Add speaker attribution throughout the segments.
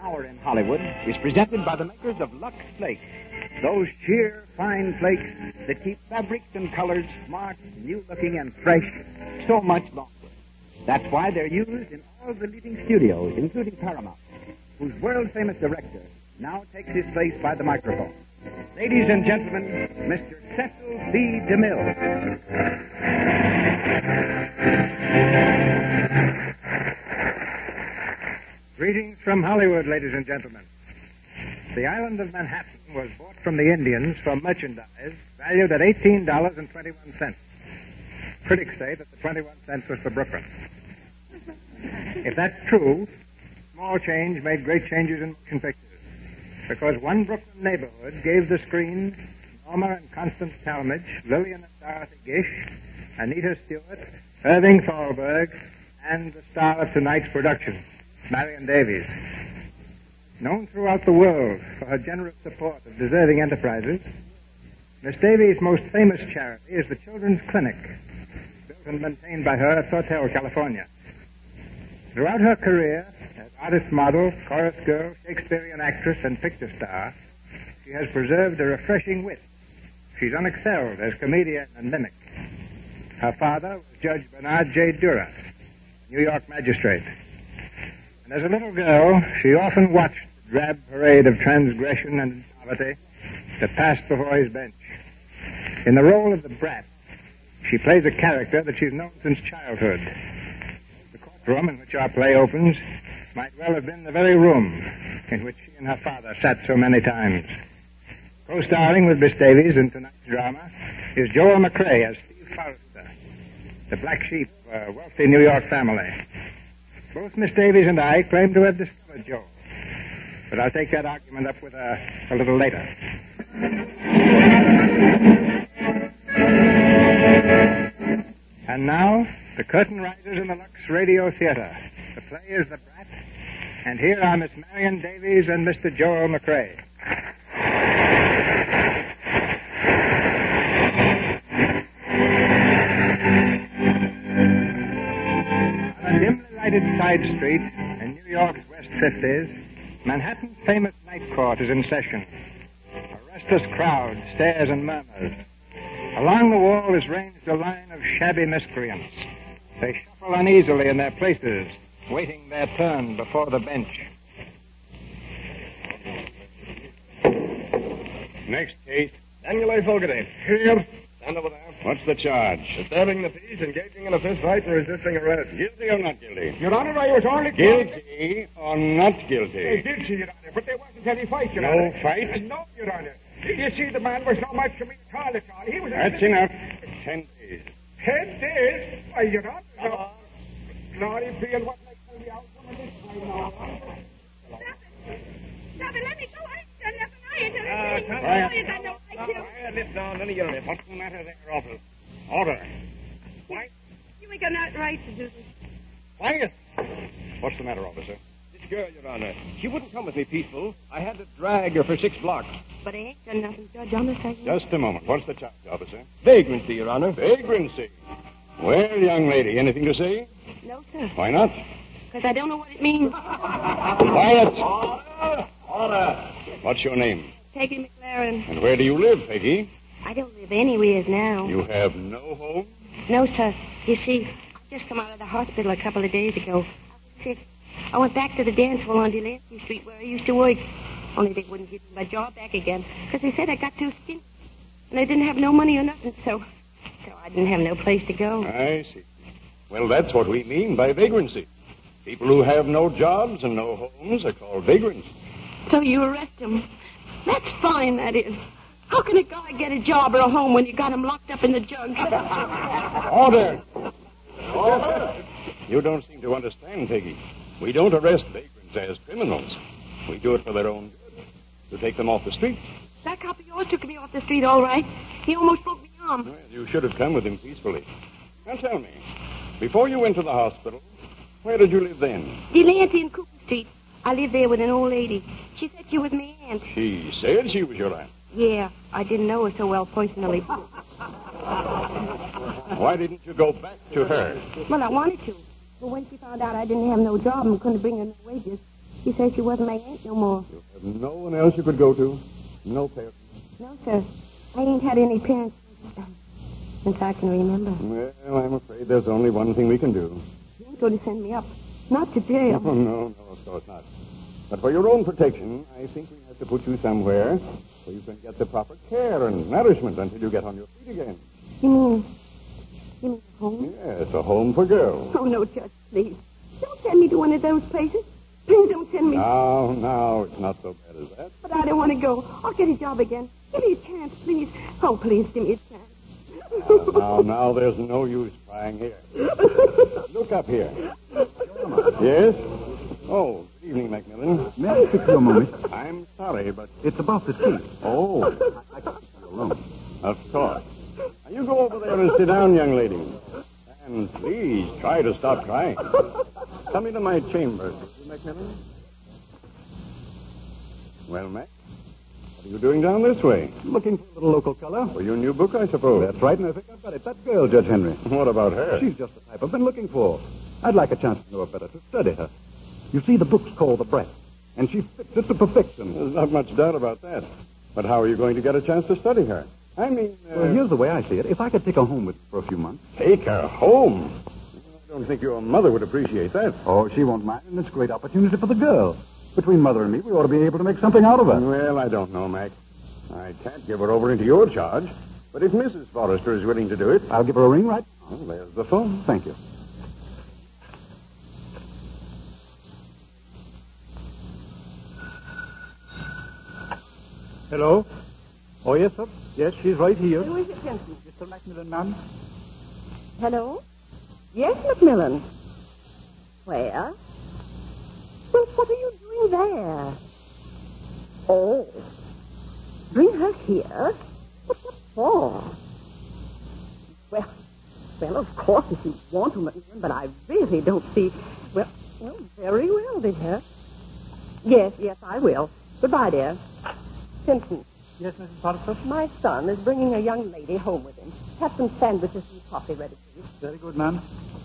Speaker 1: hour in Hollywood is presented by the makers of Lux Flakes. Those sheer, fine flakes that keep fabrics and colors smart, new-looking, and fresh so much longer. That's why they're used in all the leading studios, including Paramount, whose world-famous director now takes his place by the microphone. Ladies and gentlemen, Mr. Cecil B. DeMille.
Speaker 2: Greetings from Hollywood, ladies and gentlemen. The island of Manhattan was bought from the Indians for merchandise valued at $18.21. Critics say that the 21 cents was for Brooklyn. If that's true, small change made great changes in motion pictures, because one Brooklyn neighborhood gave the screen Norma and Constance Talmadge, Lillian and Dorothy Gish, Anita Stewart, Irving Thalberg, and the star of tonight's production, Marion Davies. Known throughout the world for her generous support of deserving enterprises, Miss Davies' most famous charity is the Children's Clinic, built and maintained by her at Sawtelle, California. Throughout her career, as artist model, chorus girl, Shakespearean actress, and picture star, she has preserved a refreshing wit. She's unexcelled as comedian and mimic. Her father was Judge Bernard J. Duras, New York magistrate. And as a little girl, she often watched the drab parade of transgression and poverty that passed before his bench. In the role of the brat, she plays a character that she's known since childhood. The courtroom in which our play opens might well have been the very room in which she and her father sat so many times. Co-starring with Miss Davies in tonight's drama is Joel McCrea as Steve Forrester, the black sheep of a wealthy New York family. Both Miss Davies and I claim to have discovered Joel, but I'll take that argument up with her a little later. And now, the curtain rises in the Lux Radio Theater. The play is The Brat, and here are Miss Marion Davies and Mr. Joel McCrea. On a dimly lighted side street in New York's West 50s, Manhattan's famous night court is in session. A restless crowd stares and murmurs. Along the wall is ranged a line of shabby miscreants. They shuffle uneasily in their places, waiting their turn before the bench.
Speaker 3: Next case.
Speaker 4: Daniel A. Fogarty.
Speaker 3: Here.
Speaker 4: Stand over there.
Speaker 3: What's the charge?
Speaker 4: Disturbing the peace, engaging in a fist fight, and resisting arrest.
Speaker 3: Guilty or not guilty?
Speaker 4: Your Honor, I was only...
Speaker 3: Guilty or not
Speaker 4: They
Speaker 3: guilty?
Speaker 4: did see, Your Honor, but there wasn't any fight, Your
Speaker 3: No
Speaker 4: Honor.
Speaker 3: fight?
Speaker 4: No, Your Honor. You see, the man was no match for me at all, at all. He was...
Speaker 3: That's enough. 10 days.
Speaker 4: 10 days? Why, Your Honor, no. Glory be and what makes the outcome of this time now.
Speaker 5: Stop it, let me go. I ain't done nothing. I ain't done
Speaker 3: Quiet.
Speaker 5: anything. Oh, you got no right to.
Speaker 3: Quiet, listen down. None of your... What's the matter there, officer? Order. Quiet.
Speaker 5: You ain't got no right to do this.
Speaker 3: Quiet. What's the matter, officer?
Speaker 6: This girl, Your Honor, she wouldn't come with me peaceful. I had to drag her for 6 blocks.
Speaker 5: But I ain't done nothing, Judge. I'm a second.
Speaker 3: Just a moment. What's the charge, officer?
Speaker 6: Vagrancy, Your Honor.
Speaker 3: Vagrancy. Well, young lady, anything to say?
Speaker 5: No, sir.
Speaker 3: Why not?
Speaker 5: Because I don't know what it means.
Speaker 3: Quiet.
Speaker 6: Order.
Speaker 3: What's your name?
Speaker 5: Peggy McLaren.
Speaker 3: And where do you live, Peggy?
Speaker 5: I don't live anywhere now.
Speaker 3: You have no home?
Speaker 5: No, sir. You see, I just come out of the hospital a couple of days ago. I was sick. I went back to the dance hall on Delancey Street where I used to work. Only they wouldn't give me my job back again because they said I got too skinny. And I didn't have no money or nothing, so I didn't have no place to go.
Speaker 3: I see. Well, that's what we mean by vagrancy. People who have no jobs and no homes are called vagrants.
Speaker 5: So you arrest him. That's fine, that is. How can a guy get a job or a home when you got him locked up in the jug?
Speaker 3: Order! Order! You don't seem to understand, Peggy. We don't arrest vagrants as criminals. We do it for their own good. To take them off the street.
Speaker 5: That cop of yours took me off the street, all right. He almost broke me arm.
Speaker 3: Well, you should have come with him peacefully. Now tell me, before you went to the hospital, where did you live then?
Speaker 5: Delancey and Cooper Street. I lived there with an old lady. She said she was my aunt.
Speaker 3: She said she was your aunt.
Speaker 5: Yeah, I didn't know her so well personally.
Speaker 3: Why didn't you go back to her?
Speaker 5: Well, I wanted to. But when she found out I didn't have no job and couldn't bring her no wages, She said she wasn't my aunt no more.
Speaker 3: You have no one else you could go to? No parents?
Speaker 5: No, sir. I ain't had any parents since I can remember.
Speaker 3: Well, I'm afraid there's only one thing we can do.
Speaker 5: You ain't going to send me up. Not to jail.
Speaker 3: Oh, no, of course not. But for your own protection, I think we have to put you somewhere where you can get the proper care and nourishment until you get on your feet again.
Speaker 5: You mean a home?
Speaker 3: Yes, a home for girls.
Speaker 5: Oh, no, Judge, please. Don't send me to one of those places. Please don't send me.
Speaker 3: No, it's not so bad as that.
Speaker 5: But I don't want to go. I'll get a job again. Give me a chance, please. Oh, please, give me a chance.
Speaker 3: Now, there's no use crying here. Look up here. Yes? Oh, good evening, Macmillan.
Speaker 7: May I speak to you a moment?
Speaker 3: I'm sorry, but...
Speaker 7: It's about the tea.
Speaker 3: Oh,
Speaker 7: I can't be alone.
Speaker 3: of course. Now, you go over there and sit down, young lady. And please try to stop crying. Come into my chambers, will you, Macmillan? Well, Mac, what are you doing down this way?
Speaker 7: Looking for a little local color?
Speaker 3: For your new book, I suppose.
Speaker 7: That's right, and I think I've got it. That girl, Judge Henry.
Speaker 3: What about her?
Speaker 7: She's just the type I've been looking for. I'd like a chance to know her better, to study her. You see, the book's called The Brat, and she fits it to perfection.
Speaker 3: There's not much doubt about that. But how are you going to get a chance to study her? I mean...
Speaker 7: Well, here's the way I see it. If I could take her home with me for a few months...
Speaker 3: Take her home? I don't think your mother would appreciate that.
Speaker 7: Oh, she won't mind, and it's a great opportunity for the girl. Between Mother and me, we ought to be able to make something out of her.
Speaker 3: Well, I don't know, Mac. I can't give her over into your charge. But if Mrs. Forrester is willing to do it...
Speaker 7: I'll give her a ring right now.
Speaker 3: Well, there's the phone.
Speaker 7: Thank you. Hello? Oh, yes, sir. Yes, she's right here.
Speaker 5: Who is it, Jensen?
Speaker 7: Mr. Macmillan, ma'am.
Speaker 5: Hello? Yes, Macmillan. Where? Well, what are you doing there? Oh. Bring her here? What for? Well, of course, if you want to, Macmillan, but I really don't see... Well, very well, dear. Yes, I will. Goodbye, dear. Simpson.
Speaker 7: Yes, Mrs. Potter?
Speaker 5: My son is bringing a young lady home with him. Have some sandwiches and coffee ready, please.
Speaker 7: Very good, ma'am.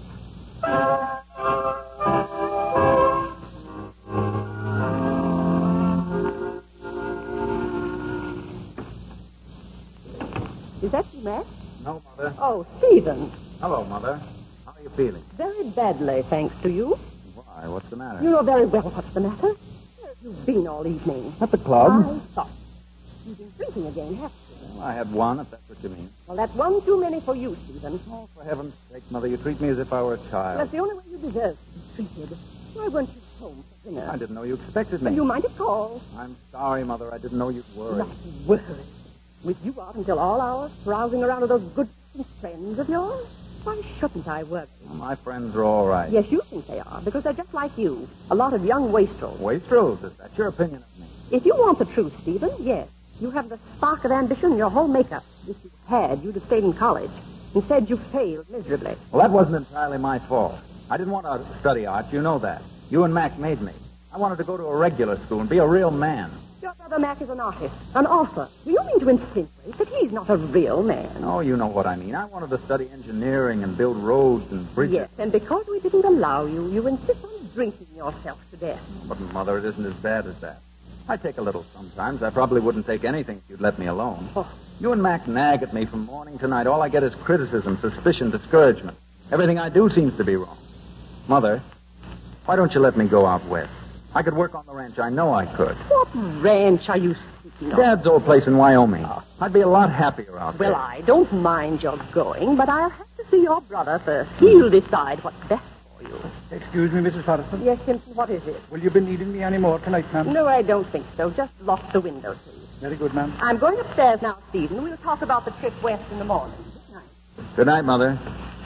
Speaker 5: Is that you, Matt?
Speaker 2: No, Mother.
Speaker 5: Oh, Stephen.
Speaker 2: Hello, Mother. How are you feeling?
Speaker 5: Very badly, thanks to you.
Speaker 2: Why? What's the matter?
Speaker 5: You know very well what's the matter. Where have you been all evening?
Speaker 7: At the club?
Speaker 5: I thought. You've been drinking again, haven't you?
Speaker 2: Well, I had one, if that's what you mean.
Speaker 5: Well, that's one too many for you, Stephen.
Speaker 2: Oh, for heaven's sake, Mother, you treat me as if I were a child.
Speaker 5: That's the only way you deserve to be treated. Why weren't you home for dinner?
Speaker 2: I didn't know you expected me.
Speaker 5: Well, you might have called.
Speaker 2: I'm sorry, Mother. I didn't know you'd worry.
Speaker 5: Not worry. With you out until all hours, browsing around with those good friends of yours? Why shouldn't I work?
Speaker 2: Well, my friends are all right.
Speaker 5: Yes, you think they are, because they're just like you. A lot of young wastrels.
Speaker 2: Wastrels? Is that your opinion of me?
Speaker 5: If you want the truth, Stephen, yes. You have the spark of ambition in your whole makeup. If you had, you'd have stayed in college. Instead, you failed miserably.
Speaker 2: Well, that wasn't entirely my fault. I didn't want to study art. You know that. You and Mac made me. I wanted to go to a regular school and be a real man.
Speaker 5: Your brother Mac is an artist, an author. Do you mean to insinuate that he's not a real man?
Speaker 2: Oh, you know what I mean. I wanted to study engineering and build roads and bridges.
Speaker 5: Yes, and because we didn't allow you, you insist on drinking yourself to death.
Speaker 2: But, Mother, it isn't as bad as that. I take a little sometimes. I probably wouldn't take anything if you'd let me alone.
Speaker 5: Oh.
Speaker 2: You and Mac nag at me from morning to night. All I get is criticism, suspicion, discouragement. Everything I do seems to be wrong. Mother, why don't you let me go out west? I could work on the ranch. I know I could.
Speaker 5: What ranch are you speaking of?
Speaker 2: Dad's old place in Wyoming. I'd be a lot happier out there.
Speaker 5: Well, I don't mind your going, but I'll have to see your brother first. He'll decide what's best for you.
Speaker 7: Excuse me, Mrs. Patterson.
Speaker 5: Yes, Simpson, what is it?
Speaker 7: Will you be needing me any more tonight, ma'am?
Speaker 5: No, I don't think so. Just lock the window, please.
Speaker 7: Very good, ma'am.
Speaker 5: I'm going upstairs now, Stephen. We'll talk about the trip west in the morning. Good night.
Speaker 2: Good night, Mother.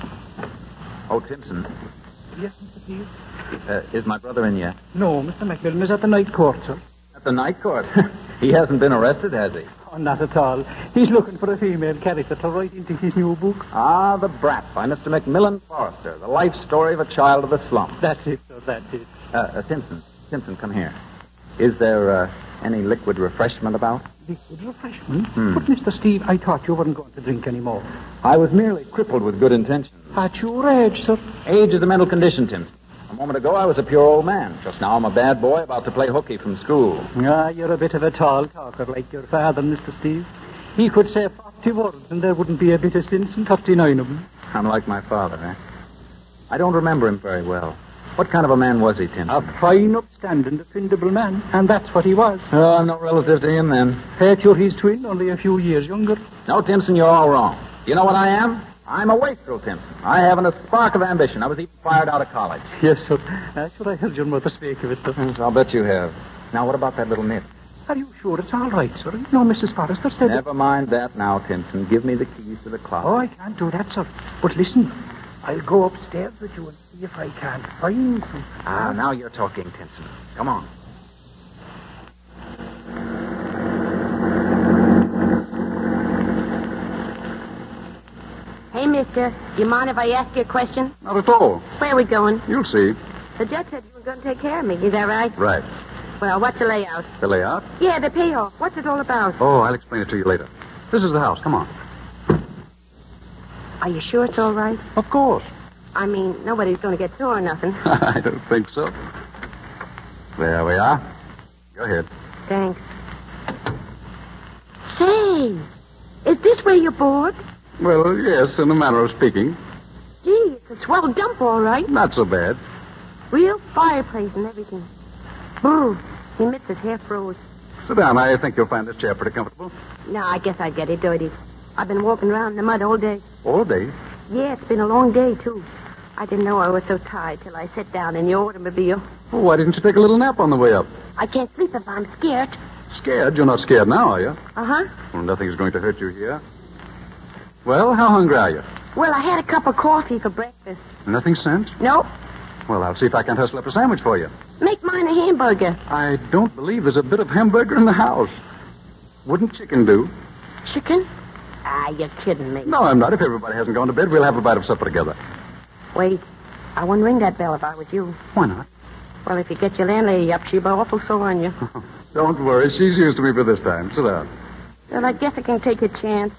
Speaker 2: Oh, Timpson,
Speaker 7: Yes, Mr. Pease?
Speaker 2: is my brother in yet?
Speaker 7: No, Mr. Macmillan is at the night court, sir.
Speaker 2: At the night court? He hasn't been arrested, has he?
Speaker 7: Oh, not at all. He's looking for a female character to write into his new book.
Speaker 2: Ah, The Brat by Mr. Macmillan Forrester, the life story of a child of the slum.
Speaker 7: That's it, sir, that's it.
Speaker 2: Simpson, come here. Is there any liquid refreshment about?
Speaker 7: Liquid refreshment? But, Mr. Steve, I thought you weren't going to drink any more.
Speaker 2: I was merely crippled with good intentions.
Speaker 7: At your age, sir.
Speaker 2: Age is a mental condition, Timpson.
Speaker 8: A moment ago, I was a pure old man. Just now, I'm a bad boy about to play hooky from school.
Speaker 9: Ah, you're a bit of a tall talker like your father, Mr. Steve. He could say 40 words, and there wouldn't be a bit of sense in 39 of them.
Speaker 8: I'm like my father, eh? I don't remember him very well. What kind of a man was he, Timpson?
Speaker 9: A fine, upstanding, dependable man, and that's what he was.
Speaker 8: Oh, I'm no relative to him, then.
Speaker 9: Pat, you're his twin, only a few years younger.
Speaker 8: No, Timpson, you're all wrong. You know what I am? I'm a wastrel, Timpson. I haven't a spark of ambition. I was even fired out of college.
Speaker 9: Yes, sir. That's what I heard your mother speak of it, sir.
Speaker 8: Yes, I'll bet you have. Now, what about that little nip?
Speaker 9: Are you sure it's all right, sir? No, Mrs. Forrester said...
Speaker 8: Never mind that now, Timpson. Give me the keys to the closet.
Speaker 9: Oh, I can't do that, sir. But listen, I'll go upstairs with you and see if I can't find some...
Speaker 8: Ah, now you're talking, Timpson. Come on.
Speaker 5: Hey, mister, do you mind if I ask you a question?
Speaker 7: Not at all.
Speaker 5: Where are we going?
Speaker 7: You'll see.
Speaker 5: The judge said you were going to take care of me. Is that right?
Speaker 7: Right.
Speaker 5: Well, what's the layout?
Speaker 7: The layout?
Speaker 5: Yeah, the payoff. What's it all about?
Speaker 7: Oh, I'll explain it to you later. This is the house. Come on.
Speaker 5: Are you sure it's all right?
Speaker 7: Of course.
Speaker 5: I mean, nobody's going to get through or nothing.
Speaker 7: I don't think so. There we are. Go ahead.
Speaker 5: Thanks. Say, is this where you board?
Speaker 7: Well, yes, in a manner of speaking.
Speaker 5: Gee, it's a swell dump, all right.
Speaker 7: Not so bad.
Speaker 5: Real fireplace and everything. Brr, he admits his hair froze.
Speaker 7: Sit down. I think you'll find this chair pretty comfortable.
Speaker 5: No, I guess I get it dirty. I've been walking around in the mud all day.
Speaker 7: All day?
Speaker 5: Yeah, it's been a long day, too. I didn't know I was so tired till I sat down in your automobile.
Speaker 7: Well, why didn't you take a little nap on the way up?
Speaker 5: I can't sleep if I'm scared.
Speaker 7: Scared? You're not scared now, are you?
Speaker 5: Uh-huh.
Speaker 7: Well, nothing's going to hurt you here. Well, how hungry are you?
Speaker 5: Well, I had a cup of coffee for breakfast.
Speaker 7: Nothing sent?
Speaker 5: Nope.
Speaker 7: Well, I'll see if I can't hustle up a sandwich for you.
Speaker 5: Make mine a hamburger.
Speaker 7: I don't believe there's a bit of hamburger in the house. Wouldn't chicken do?
Speaker 5: Chicken? Ah, you're kidding me.
Speaker 7: No, I'm not. If everybody hasn't gone to bed, we'll have a bite of supper together.
Speaker 5: Wait. I wouldn't ring that bell if I was you.
Speaker 7: Why not?
Speaker 5: Well, if you get your landlady up, she'll be awful sore on you.
Speaker 7: Don't worry. She's used to me for this time. Sit down.
Speaker 5: Well, I guess I can take a chance.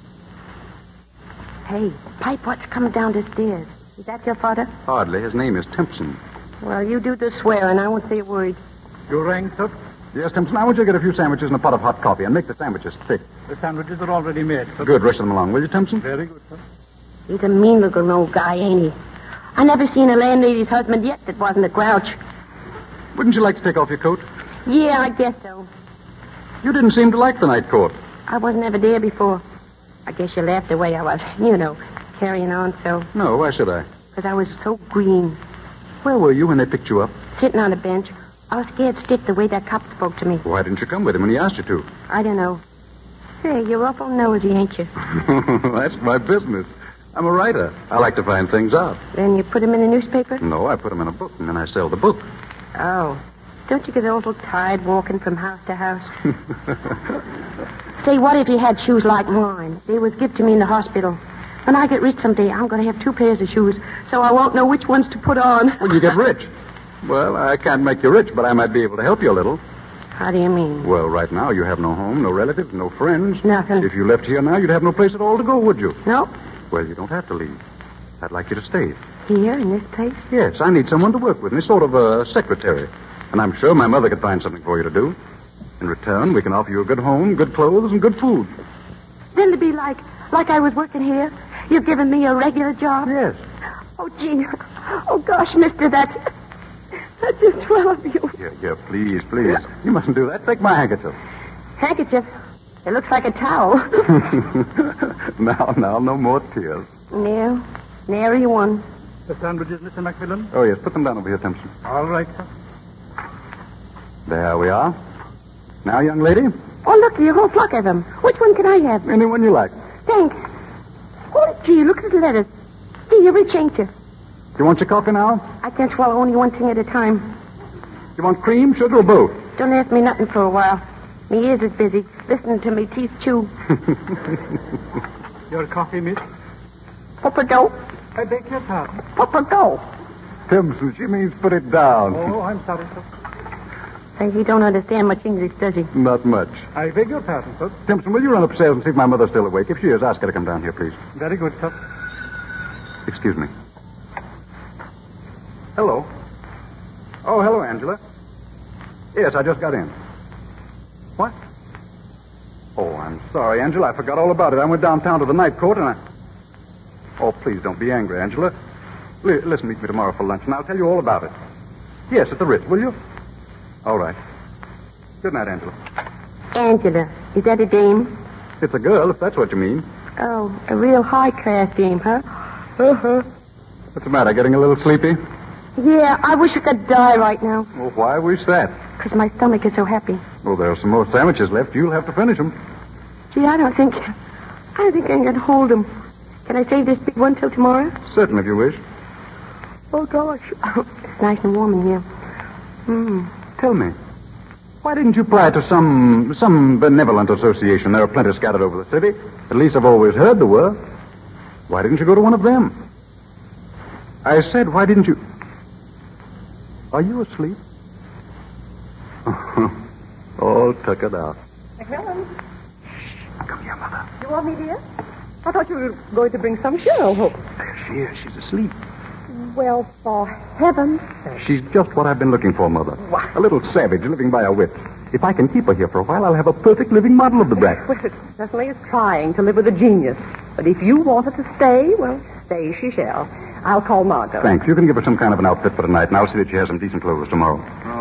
Speaker 5: Hey, Pipe, what's coming down the stairs? Is that your father?
Speaker 7: Hardly. His name is Timpson.
Speaker 5: Well, you do the swearing. I won't say a word.
Speaker 9: You rang, sir?
Speaker 7: Yes, Timpson. I want you to get a few sandwiches and a pot of hot coffee and make the sandwiches thick.
Speaker 9: The sandwiches are already made, sir.
Speaker 7: Good. Rush them along, will you, Timpson?
Speaker 9: Very good, sir.
Speaker 5: He's a mean-looking old guy, ain't he? I never seen a landlady's husband yet that wasn't a grouch.
Speaker 7: Wouldn't you like to take off your coat?
Speaker 5: Yeah, I guess so.
Speaker 7: You didn't seem to like the night coat.
Speaker 5: I wasn't ever there before. I guess you laughed the way I was, carrying on so.
Speaker 7: No, why should I?
Speaker 5: Because I was so green.
Speaker 7: Where were you when they picked you up?
Speaker 5: Sitting on a bench. I was scared stiff the way that cop spoke to me.
Speaker 7: Why didn't you come with him when he asked you to?
Speaker 5: I don't know. Say, you're awful nosy, ain't you?
Speaker 7: That's my business. I'm a writer. I like to find things out.
Speaker 5: Then you put them in the newspaper?
Speaker 7: No, I put them in a book, and then I sell the book.
Speaker 5: Oh. Don't you get a little tired walking from house to house? Say, what if you had shoes like mine? They was given to me in the hospital. When I get rich someday, I'm going to have 2 pairs of shoes, so I won't know which ones to put on.
Speaker 7: When you get rich? Well, I can't make you rich, but I might be able to help you a little.
Speaker 5: How do you mean?
Speaker 7: Well, right now, you have no home, no relatives, no friends.
Speaker 5: Nothing.
Speaker 7: If you left here now, you'd have no place at all to go, would you?
Speaker 5: Nope.
Speaker 7: Well, you don't have to leave. I'd like you to stay.
Speaker 5: Here, in this place?
Speaker 7: Yes, I need someone to work with me, sort of a secretary. And I'm sure my mother could find something for you to do. In return, we can offer you a good home, good clothes, and good food.
Speaker 5: Then to be like I was working here? You've given me a regular job?
Speaker 7: Yes.
Speaker 5: Oh, gee. Oh, gosh, mister, that's just swell of you.
Speaker 7: Yeah, please. You mustn't do that. Take my handkerchief.
Speaker 5: Handkerchief? It looks like a towel.
Speaker 7: Now, no more tears.
Speaker 5: No, nary one.
Speaker 9: The sandwiches, Mr. Macmillan?
Speaker 7: Oh, yes, put them down over here, Timpson.
Speaker 9: All right, sir.
Speaker 7: There we are. Now, young lady,
Speaker 5: Oh, look, a whole flock of them. Which one can I have?
Speaker 7: any one you like.
Speaker 5: Thanks. Oh, gee, look at the lettuce. Gee, you're rich, ain't you?
Speaker 7: Do you want your coffee now?
Speaker 5: I can't swallow only one thing at a time.
Speaker 7: Do you want cream, sugar, or both?
Speaker 5: Don't ask me nothing for a while. Me ears is busy, listening to me teeth chew.
Speaker 9: Your coffee, miss?
Speaker 5: Pupperdo.
Speaker 9: I beg your pardon.
Speaker 5: Pupperdo.
Speaker 7: Timpson, she means put it down.
Speaker 9: Oh, I'm sorry, sir.
Speaker 5: Say, he don't understand much English, does he?
Speaker 7: Not much.
Speaker 9: I beg your pardon, sir.
Speaker 7: Timpson, will you run upstairs and see if my mother's still awake? If she is, ask her to come down here, please.
Speaker 9: Very good, sir.
Speaker 7: Excuse me. Hello. Angela. Yes, I just got in. What? Oh, I'm sorry, Angela. I forgot all about it. I went downtown to the night court and I... Oh, please don't be angry, Angela. Listen, meet me tomorrow for lunch and I'll tell you all about it. Yes, at the Ritz, will you? All right. Good night, Angela.
Speaker 5: Angela, is that a dame?
Speaker 7: It's a girl, if that's what you mean.
Speaker 5: Oh, a real high-class dame, huh? Uh-huh.
Speaker 7: What's the matter, getting a little sleepy?
Speaker 5: Yeah, I wish I could die right now.
Speaker 7: Well, why wish that?
Speaker 5: Because my stomach is so happy.
Speaker 7: Well, there are some more sandwiches left. You'll have to finish them.
Speaker 5: Gee, I don't think I can hold them. Can I save this big one till tomorrow?
Speaker 7: Certainly, if you wish.
Speaker 5: Oh, gosh. It's nice and warm in here.
Speaker 7: Tell me, why didn't you apply to some benevolent association? There are plenty scattered over the city. At least I've always heard there were. Why didn't you go to one of them? I said, why didn't you... Are you asleep? All tuckered out.
Speaker 10: Helen.
Speaker 7: Come here, Mother.
Speaker 10: You want me, dear? I thought you were going to bring some show, Hope.
Speaker 7: There she is. She's asleep.
Speaker 10: Well, for heaven's sake.
Speaker 7: She's just what I've been looking for, Mother.
Speaker 10: What?
Speaker 7: A little savage living by her wits. If I can keep her here for a while, I'll have a perfect living model of the brat.
Speaker 10: Well, it certainly is trying to live with a genius. But if you want her to stay, well, stay she shall. I'll call Margot.
Speaker 7: Thanks. You can give her some kind of an outfit for tonight, and I'll see that she has some decent clothes tomorrow.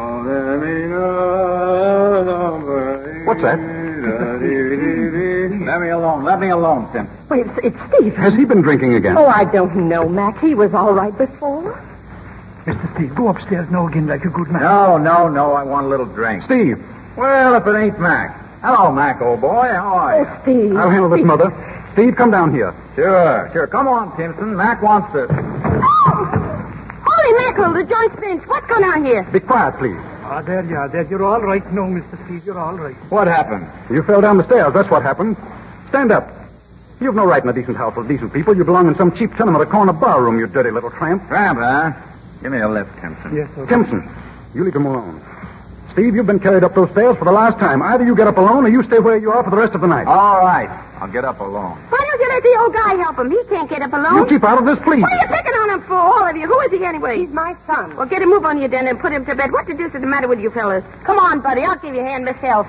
Speaker 7: What's that?
Speaker 8: Let me alone. Let me alone, Tim.
Speaker 10: Wait, it's Steve.
Speaker 7: Has he been drinking again?
Speaker 10: Oh, I don't know, Mac. He was all right before.
Speaker 9: Mr. Steve, go upstairs now again like a good man.
Speaker 8: No. I want a little drink.
Speaker 7: Steve.
Speaker 8: Well, if it ain't Mac. Hello, Mac, old boy. How are you?
Speaker 10: Oh, Steve.
Speaker 7: I'll handle this, Mother. Steve, come down here.
Speaker 8: Sure. Come on, Timpson. Mac wants this.
Speaker 5: Holy mackerel, the joint's finished. What's going on here?
Speaker 7: Be quiet, please.
Speaker 9: There you are. You're all right now, Mr. Steve. You're all right.
Speaker 8: What happened?
Speaker 7: You fell down the stairs. That's what happened. Stand up. You've no right in a decent house with decent people. You belong in some cheap tenement or corner bar room, you dirty little tramp.
Speaker 8: Tramp, huh? Give me a lift, Timpson.
Speaker 9: Yes, sir.
Speaker 7: Timpson, you leave him alone. Steve, you've been carried up those stairs for the last time. Either you get up alone or you stay where you are for the rest of the night.
Speaker 8: All right. I'll get up alone.
Speaker 5: Why don't you let the old guy help him? He can't get up alone.
Speaker 7: You keep out of this, please.
Speaker 5: What are you picking on him for, all of you? Who is he anyway?
Speaker 10: He's my son.
Speaker 5: Well, get him move on you then and put him to bed. What the deuce is the matter with you fellas? Come on, buddy. I'll give you a hand myself.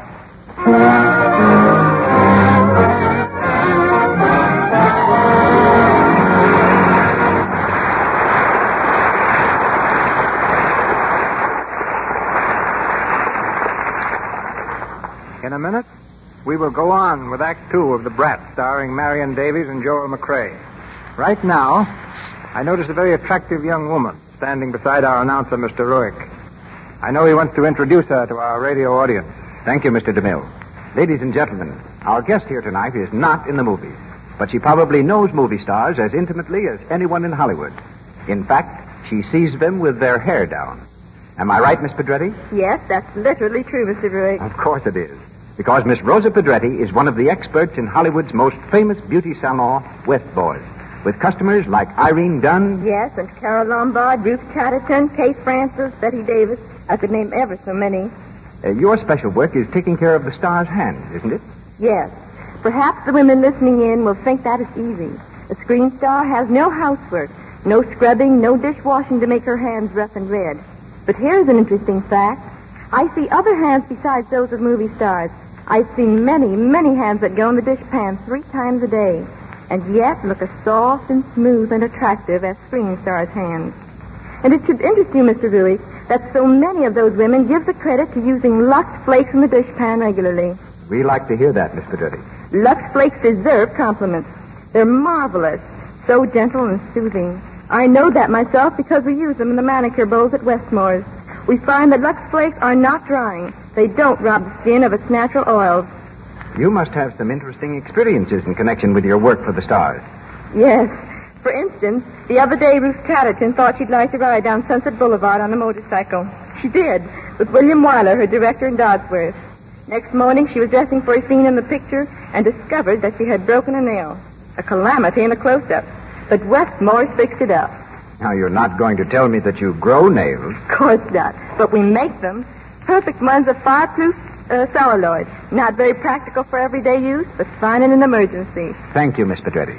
Speaker 2: In a minute, we will go on with Act 2 of The Brat, starring Marion Davies and Joel McCrea. Right now, I notice a very attractive young woman standing beside our announcer, Mr. Ruick. I know he wants to introduce her to our radio audience.
Speaker 1: Thank you, Mr. DeMille. Ladies and gentlemen, our guest here tonight is not in the movies, but she probably knows movie stars as intimately as anyone in Hollywood. In fact, she sees them with their hair down. Am I right, Miss Pedretti?
Speaker 10: Yes, that's literally true, Mr. Ruick.
Speaker 1: Of course it is. Because Miss Rosa Pedretti is one of the experts in Hollywood's most famous beauty salon, West Boys, with customers like Irene Dunn.
Speaker 10: Yes, and Carol Lombard, Ruth Chatterton, Kay Francis, Betty Davis. I could name ever so many.
Speaker 1: Your special work is taking care of the stars' hands, isn't it?
Speaker 10: Yes. Perhaps the women listening in will think that is easy. A screen star has no housework, no scrubbing, no dishwashing to make her hands rough and red. But here's an interesting fact. I see other hands besides those of movie stars. I see many, many hands that go in the dishpan 3 times a day, and yet look as soft and smooth and attractive as screen stars' hands. And it should interest you, Mr. Ruick, that so many of those women give the credit to using Lux Flakes in the dishpan regularly.
Speaker 1: We like to hear that, Miss Pedretti.
Speaker 10: Lux Flakes deserve compliments. They're marvelous, so gentle and soothing. I know that myself because we use them in the manicure bowls at Westmore's. We find that Lux Flakes are not drying. They don't rob the skin of its natural oils.
Speaker 1: You must have some interesting experiences in connection with your work for the stars.
Speaker 10: Yes. For instance, the other day Ruth Chatterton thought she'd like to ride down Sunset Boulevard on a motorcycle. She did, with William Wyler, her director in Dodsworth. Next morning, she was dressing for a scene in the picture and discovered that she had broken a nail. A calamity in a close-up. But Westmore fixed it up.
Speaker 1: Now, you're not going to tell me that you grow nails.
Speaker 10: Of course not. But we make them. Perfect ones of fireproof celluloid. Not very practical for everyday use, but fine in an emergency.
Speaker 1: Thank you, Miss Pedretti.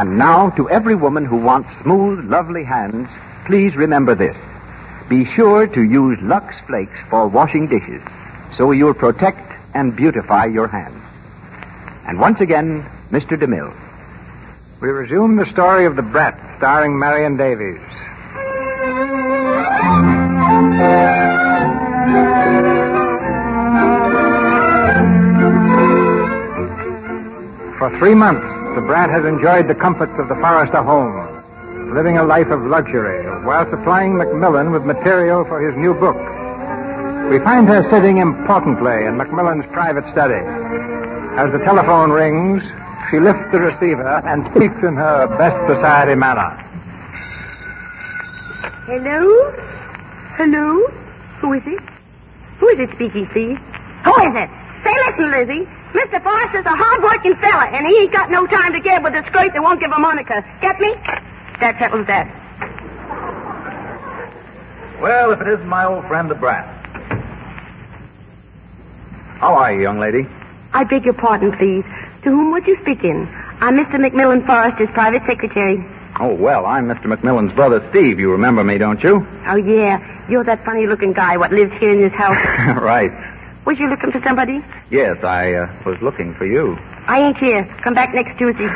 Speaker 1: And now, to every woman who wants smooth, lovely hands, please remember this. Be sure to use Lux Flakes for washing dishes, so you'll protect and beautify your hands. And once again, Mr. DeMille.
Speaker 2: We resume the story of The Brat, starring Marion Davies. For 3 months, the Brat has enjoyed the comforts of the Forrester home, living a life of luxury while supplying Macmillan with material for his new book. We find her sitting importantly in Macmillan's private study. As the telephone rings, she lifts the receiver and speaks in her best society manner.
Speaker 5: Hello? Hello? Who is it? Who is it speaking, please? Who is it? Say, listen, Lizzie. Mr. Forrester's a hard-working fella, and he ain't got no time to get with a scrape that won't give a moniker. Get me? That settles that.
Speaker 8: Well, if it isn't my old friend, the Brat. How are you, young lady?
Speaker 5: I beg your pardon, please. To whom would you speak in? I'm Mr. Macmillan Forrester's private secretary.
Speaker 8: Oh, well, I'm Mr. Macmillan's brother, Steve. You remember me, don't you?
Speaker 5: Oh, yeah. You're that funny-looking guy what lives here in this house.
Speaker 8: Right.
Speaker 5: Was you looking for somebody?
Speaker 8: Yes, I was looking for you.
Speaker 5: I ain't here. Come back next Tuesday.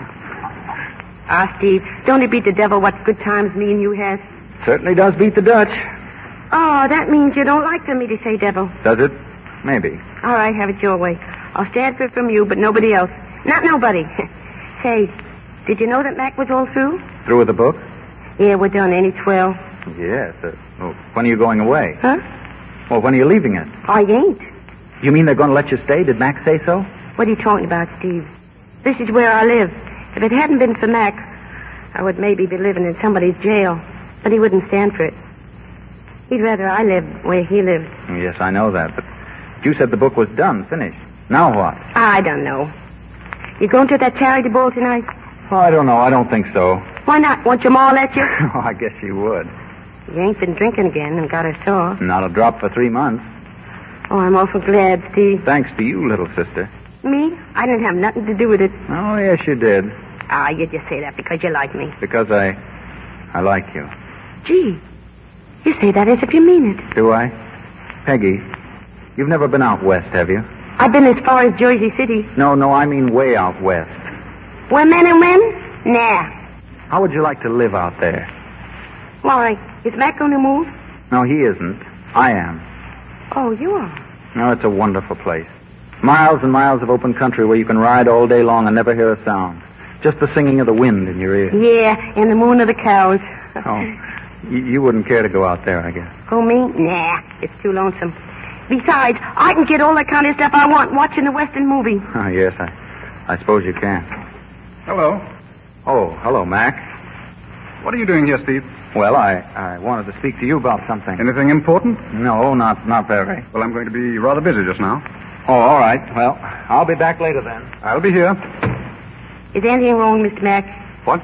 Speaker 5: Steve, don't it beat the devil what good times me and you had?
Speaker 8: Certainly does beat the Dutch.
Speaker 5: Oh, that means you don't like for me to say devil.
Speaker 8: Does it? Maybe.
Speaker 5: All right, have it your way. I'll stand for it from you, but nobody else. Not nobody. Say, did you know that Mac was all through?
Speaker 8: Through with the book?
Speaker 5: Yeah, we're done. Ain't it swell?
Speaker 8: Yes. When are you going away?
Speaker 5: Huh?
Speaker 8: Well, when are you leaving it?
Speaker 5: I ain't.
Speaker 8: You mean they're going to let you stay? Did Mac say so?
Speaker 5: What are you talking about, Steve? This is where I live. If it hadn't been for Mac, I would maybe be living in somebody's jail. But he wouldn't stand for it. He'd rather I lived where he lived.
Speaker 8: Yes, I know that, but you said the book was done, finished. Now what?
Speaker 5: I don't know. You going to that charity ball tonight?
Speaker 8: Oh, I don't know. I don't think so.
Speaker 5: Why not? Won't your ma let you?
Speaker 8: Oh, I guess she would.
Speaker 5: You ain't been drinking again and got her sore.
Speaker 8: Not a drop for 3 months.
Speaker 5: Oh, I'm awful glad, Steve.
Speaker 8: Thanks to you, little sister.
Speaker 5: Me? I didn't have nothing to do with it.
Speaker 8: Oh, yes, you did.
Speaker 5: You just say that because you like me.
Speaker 8: Because I like you.
Speaker 5: Gee, you say that as if you mean it.
Speaker 8: Do I? Peggy, you've never been out west, have you?
Speaker 5: I've been as far as Jersey City.
Speaker 8: No, I mean way out west.
Speaker 5: Where men and women? Nah.
Speaker 8: How would you like to live out there?
Speaker 5: Why, is Mac going to move?
Speaker 8: No, he isn't. I am.
Speaker 5: Oh, you are?
Speaker 8: No, it's a wonderful place. Miles and miles of open country where you can ride all day long and never hear a sound. Just the singing of the wind in your ears.
Speaker 5: Yeah, and the moon of the cows.
Speaker 8: Oh, you wouldn't care to go out there, I guess.
Speaker 5: Oh, me? Nah, it's too lonesome. Besides, I can get all that kind of stuff I want watching the Western movie.
Speaker 8: Oh, yes, I suppose you can.
Speaker 7: Hello.
Speaker 8: Oh, hello, Mac.
Speaker 7: What are you doing here, Steve?
Speaker 8: Well, I wanted to speak to you about something.
Speaker 7: Anything important?
Speaker 8: No, not very.
Speaker 7: Well, I'm going to be rather busy just now.
Speaker 8: Oh, all right. Well, I'll be back later then.
Speaker 7: I'll be here.
Speaker 5: Is anything wrong, Mr. Mac?
Speaker 7: What?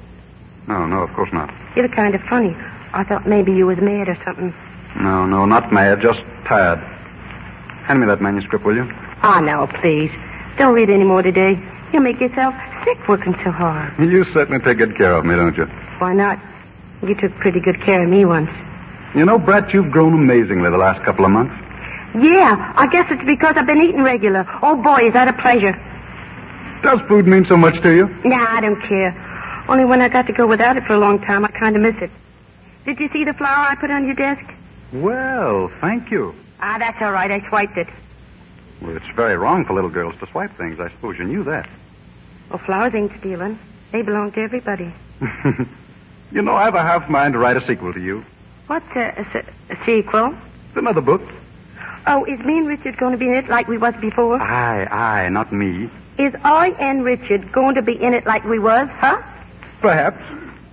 Speaker 7: No, of course not.
Speaker 5: You're kind of funny. I thought maybe you was mad or something.
Speaker 7: No, not mad, just tired. Hand me that manuscript, will you?
Speaker 5: Oh, no, please. Don't read any more today. You'll make yourself sick working so hard.
Speaker 7: You certainly take good care of me, don't you?
Speaker 5: Why not? You took pretty good care of me once.
Speaker 7: You know, Brat, you've grown amazingly the last couple of months.
Speaker 5: Yeah, I guess it's because I've been eating regular. Oh, boy, is that a pleasure.
Speaker 7: Does food mean so much to you?
Speaker 5: Nah, I don't care. Only when I got to go without it for a long time, I kind of miss it. Did you see the flower I put on your desk?
Speaker 7: Well, thank you.
Speaker 5: That's all right. I swiped it.
Speaker 7: Well, it's very wrong for little girls to swipe things. I suppose you knew that.
Speaker 5: Well, flowers ain't stealing. They belong to everybody.
Speaker 7: You know, I've a half mind to write a sequel to you.
Speaker 5: What's a sequel?
Speaker 7: It's another book.
Speaker 5: Oh, is me and Richard going to be in it like we was before?
Speaker 7: Aye, not me.
Speaker 5: Is I and Richard going to be in it like we was, huh?
Speaker 7: Perhaps.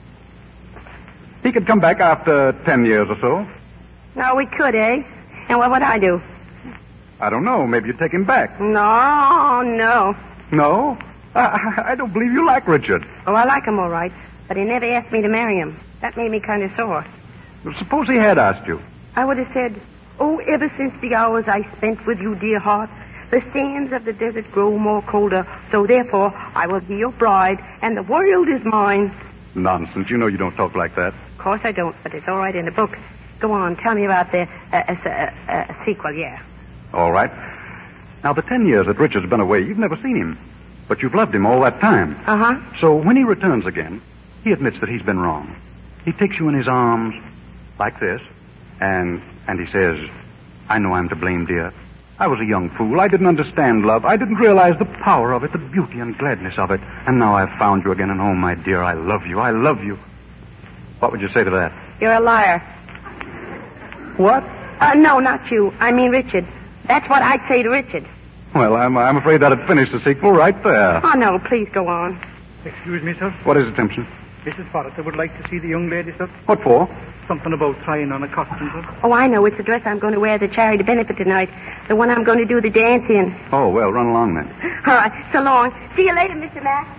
Speaker 7: He could come back after 10 years or so.
Speaker 5: No, we could, eh? And what would I do?
Speaker 7: I don't know. Maybe you'd take him back.
Speaker 5: No.
Speaker 7: No? I don't believe you like Richard.
Speaker 5: Oh, I like him all right, but he never asked me to marry him. That made me kind of sore.
Speaker 7: Well, suppose he had asked you.
Speaker 5: I would have said, oh, ever since the hours I spent with you, dear heart, The sands of the desert grow more colder, so therefore I will be your bride, and the world is mine.
Speaker 7: Nonsense. You know you don't talk like that.
Speaker 5: Of course I don't, but it's all right in the book. Go on, tell me about the sequel, yeah.
Speaker 7: All right. Now, the 10 years that Richard's been away, you've never seen him. But you've loved him all that time.
Speaker 5: Uh-huh.
Speaker 7: So when he returns again, he admits that he's been wrong. He takes you in his arms, like this, and he says, I know I'm to blame, dear. I was a young fool. I didn't understand love. I didn't realize the power of it, the beauty and gladness of it. And now I've found you again, and oh, my dear, I love you. I love you. What would you say to that?
Speaker 5: You're a liar.
Speaker 7: What?
Speaker 5: No, not you. I mean Richard. That's what I'd say to Richard.
Speaker 7: Well, I'm afraid that'd finish the sequel right there.
Speaker 5: Oh, no, please go on.
Speaker 9: Excuse me, sir.
Speaker 7: What is it, Timpson?
Speaker 9: Mrs. Forrester would like to see the young lady, sir.
Speaker 7: What for?
Speaker 9: Something about trying on a costume, sir.
Speaker 5: Oh, I know. It's the dress I'm going to wear at the charity benefit tonight. The one I'm going to do the dance in.
Speaker 7: Oh, well, run along then.
Speaker 5: All right. So long. See you later, Mr. Mack.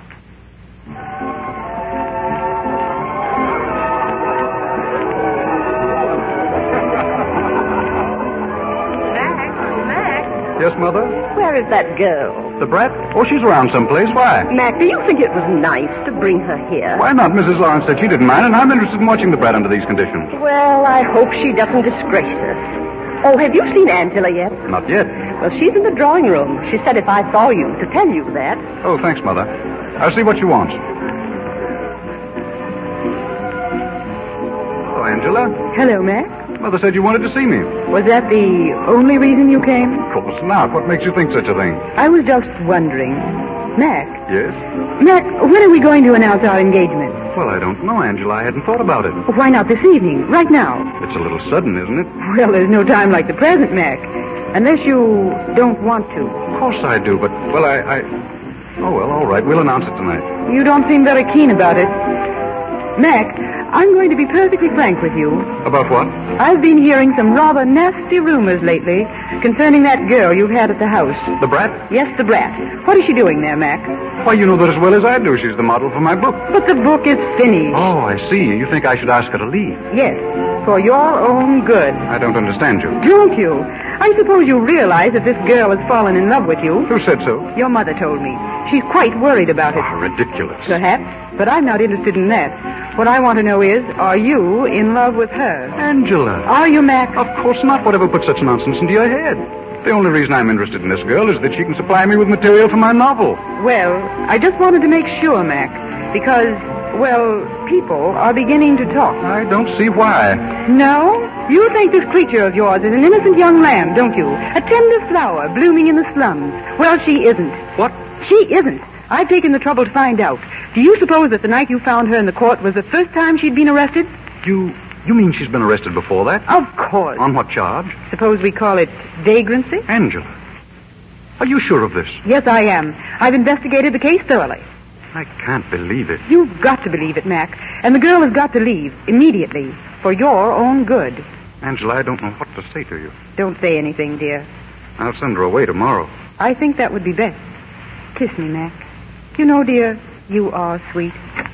Speaker 7: Yes, Mother?
Speaker 11: Where is that girl?
Speaker 7: The brat? Oh, she's around someplace. Why?
Speaker 11: Mac, do you think it was nice to bring her here?
Speaker 7: Why not? Mrs. Lawrence said she didn't mind, and I'm interested in watching the brat under these conditions.
Speaker 11: Well, I hope she doesn't disgrace us. Oh, have you seen Angela yet?
Speaker 7: Not yet.
Speaker 11: Well, she's in the drawing room. She said if I saw you to tell you that.
Speaker 7: Oh, thanks, Mother. I'll see what she wants. Oh, Angela.
Speaker 12: Hello, Mac.
Speaker 7: Mother said you wanted to see me.
Speaker 12: Was that the only reason you came?
Speaker 7: Of course not. What makes you think such a thing?
Speaker 12: I was just wondering. Mac.
Speaker 7: Yes?
Speaker 12: Mac, when are we going to announce our engagement?
Speaker 7: Well, I don't know, Angela. I hadn't thought about it.
Speaker 12: Why not this evening, right now?
Speaker 7: It's a little sudden, isn't it?
Speaker 12: Well, there's no time like the present, Mac. Unless you don't want to.
Speaker 7: Of course I do, but, well, Oh, well, all right. We'll announce it tonight.
Speaker 12: You don't seem very keen about it. Mac, I'm going to be perfectly frank with you.
Speaker 7: About what?
Speaker 12: I've been hearing some rather nasty rumors lately concerning that girl you've had at the house.
Speaker 7: The brat?
Speaker 12: Yes, the brat. What is she doing there, Mac?
Speaker 7: Why, you know that as well as I do. She's the model for my book.
Speaker 12: But the book is finished.
Speaker 7: Oh, I see. You think I should ask her to leave?
Speaker 12: Yes, for your own good.
Speaker 7: I don't understand you.
Speaker 12: Don't you? I suppose you realize that this girl has fallen in love with you.
Speaker 7: Who said so?
Speaker 12: Your mother told me. She's quite worried about it.
Speaker 7: Oh, ridiculous.
Speaker 12: Perhaps, but I'm not interested in that. What I want to know is, are you in love with her?
Speaker 7: Angela.
Speaker 12: Are you, Mac?
Speaker 7: Of course not. Whatever put such nonsense into your head? The only reason I'm interested in this girl is that she can supply me with material for my novel.
Speaker 12: Well, I just wanted to make sure, Mac, because, well, people are beginning to talk.
Speaker 7: I don't see why.
Speaker 12: No? You think this creature of yours is an innocent young lamb, don't you? A tender flower blooming in the slums. Well, she isn't.
Speaker 7: What?
Speaker 12: She isn't. I've taken the trouble to find out. Do you suppose that the night you found her in the court was the first time she'd been arrested?
Speaker 7: You mean she's been arrested before that?
Speaker 12: Of course.
Speaker 7: On what charge?
Speaker 12: Suppose we call it vagrancy?
Speaker 7: Angela. Are you sure of this?
Speaker 12: Yes, I am. I've investigated the case thoroughly.
Speaker 7: I can't believe it.
Speaker 12: You've got to believe it, Mac. And the girl has got to leave immediately for your own good.
Speaker 7: Angela, I don't know what to say to you.
Speaker 12: Don't say anything, dear.
Speaker 7: I'll send her away tomorrow.
Speaker 12: I think that would be best. Kiss me, Mac. You know, dear, you are sweet.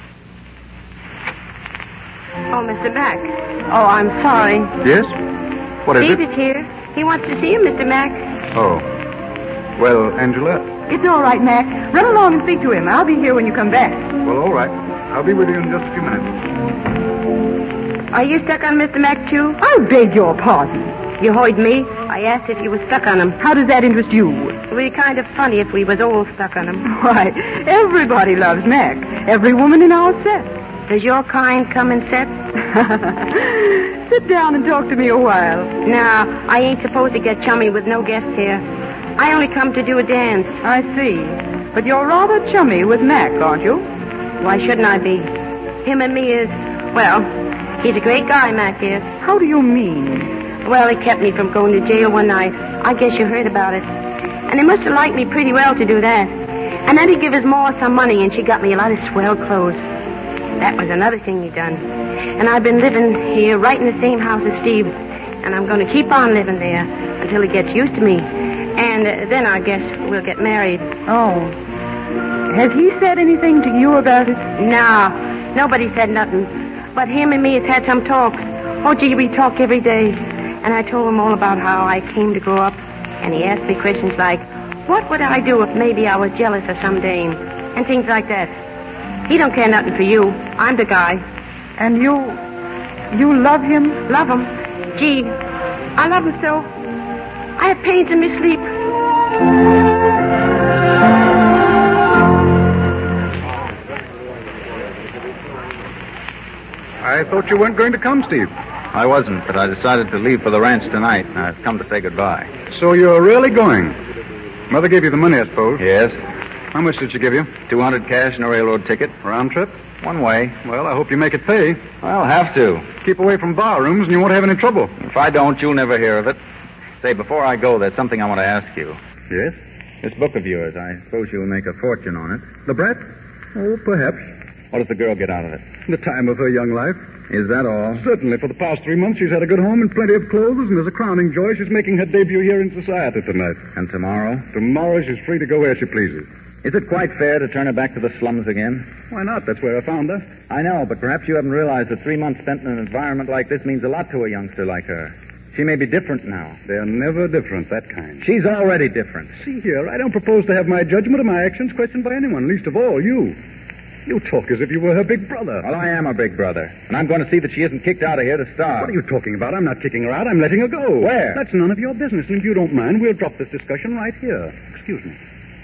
Speaker 5: Oh, Mr. Mack. Oh, I'm sorry.
Speaker 7: Yes? What is
Speaker 5: Steve
Speaker 7: it?
Speaker 5: is here. He wants to see you, Mr. Mack.
Speaker 7: Oh. Well, Angela?
Speaker 12: It's all right, Mac. Run along and speak to him. I'll be here when you come back.
Speaker 7: Well, all right. I'll be with you in just a few minutes.
Speaker 5: Are you stuck on Mr. Mack, too?
Speaker 12: I beg your pardon.
Speaker 5: You heard me. I asked if you were stuck on him.
Speaker 12: How does that interest you?
Speaker 5: It would be kind of funny if we was all stuck on him.
Speaker 12: Why, everybody loves Mac. Every woman in our set.
Speaker 5: Does your kind come in sets?
Speaker 12: Sit down and talk to me a while.
Speaker 5: No, I ain't supposed to get chummy with no guests here. I only come to do a dance.
Speaker 12: I see. But you're rather chummy with Mac, aren't you?
Speaker 5: Why shouldn't I be? Him and me is, well, he's a great guy, Mac is.
Speaker 12: How do you mean?
Speaker 5: Well, he kept me from going to jail one night. I guess you heard about it. And he must have liked me pretty well to do that. And then he give his ma some money, and she got me a lot of swell clothes. That was another thing he done. And I've been living here right in the same house as Steve. And I'm going to keep on living there until he gets used to me. And then I guess we'll get married.
Speaker 12: Oh. Has he said anything to you about it?
Speaker 5: No. Nobody said nothing. But him and me has had some talk. Oh, gee, we talk every day. And I told him all about how I came to grow up. And he asked me questions like, what would I do if maybe I was jealous of some dame? And things like that. He don't care nothing for you. I'm the guy.
Speaker 12: And you love him?
Speaker 5: Love him? Gee, I love him so. I have pains in my sleep.
Speaker 7: I thought you weren't going to come, Steve.
Speaker 8: I wasn't, but I decided to leave for the ranch tonight. I've come to say goodbye.
Speaker 7: So you're really going? Mother gave you the money, I suppose.
Speaker 8: Yes.
Speaker 7: How much did she give you?
Speaker 8: $200 cash and a railroad ticket.
Speaker 7: Round trip?
Speaker 8: One way.
Speaker 7: Well, I hope you make it pay.
Speaker 8: I'll have to.
Speaker 7: Keep away from bar rooms and you won't have any trouble.
Speaker 8: If I don't, you'll never hear of it. Say, before I go, there's something I want to ask you.
Speaker 7: Yes?
Speaker 8: This book of yours, I suppose you'll make a fortune on it.
Speaker 7: The brat? Oh, perhaps.
Speaker 8: What does the girl get out of it?
Speaker 7: The time of her young life.
Speaker 8: Is that all?
Speaker 7: Certainly. For the past 3 months, she's had a good home and plenty of clothes, and as a crowning joy, she's making her debut here in society tonight.
Speaker 8: And tomorrow?
Speaker 7: Tomorrow, she's free to go where she pleases.
Speaker 8: Is it quite fair to turn her back to the slums again?
Speaker 7: Why not? That's where I found her.
Speaker 8: I know, but perhaps you haven't realized that 3 months spent in an environment like this means a lot to a youngster like her. She may be different now.
Speaker 7: They're never different, that kind.
Speaker 8: She's already different.
Speaker 7: See here, I don't propose to have my judgment or my actions questioned by anyone, least of all you. You talk as if you were her big brother.
Speaker 8: Well, I am her big brother, and I'm going to see that she isn't kicked out of here to starve.
Speaker 7: What are you talking about? I'm not kicking her out. I'm letting her go.
Speaker 8: Where?
Speaker 7: That's none of your business, and if you don't mind, we'll drop this discussion right here. Excuse me.